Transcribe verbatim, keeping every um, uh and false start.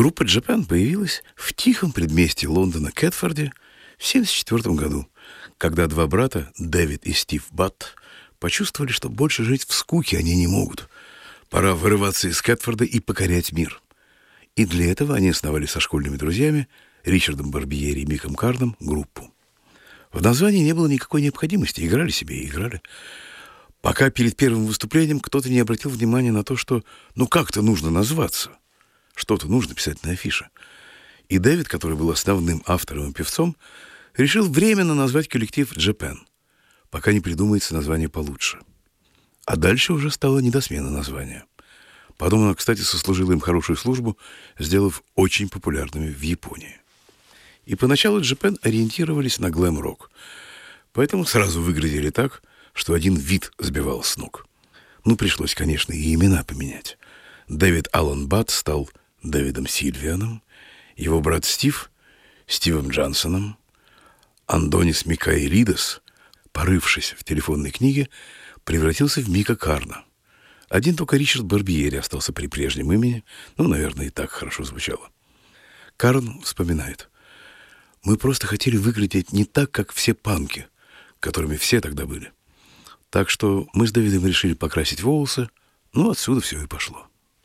Группа Japan появилась в тихом предместье Лондона Кэтфорде в семьдесят четвёртом году, когда два брата, Дэвид и Стив Батт, почувствовали, что больше жить в скуке они не могут. Пора вырываться из Кэтфорда и покорять мир. И для этого они основали со школьными друзьями Ричардом Барбиери и Миком Карном группу. В названии не было никакой необходимости, играли себе и играли. Пока перед первым выступлением кто-то не обратил внимания на то, что ну как-то нужно назваться, что-то нужно писать на афише. И Дэвид, который был основным автором и певцом, решил временно назвать коллектив Japan, пока не придумается название получше. А дальше уже стало не до смены названия. Потом она, кстати, сослужила им хорошую службу, сделав очень популярными в Японии. И поначалу Japan ориентировались на глэм-рок, поэтому сразу выглядели так, что один вид сбивал с ног. Ну, пришлось, конечно, и имена поменять. Дэвид Аллен Батт стал Дэвидом Сильвианом, его брат Стив — Стивом Джонсоном, Андонис Микаэлидес, порывшись в телефонной книге, превратился в Мика Карна. Один только Ричард Барбиери остался при прежнем имени, ну, наверное, и так хорошо звучало. Карн вспоминает: «Мы просто хотели выглядеть не так, как все панки, которыми все тогда были. Так что мы с Дэвидом решили покрасить волосы, ну, отсюда все и пошло».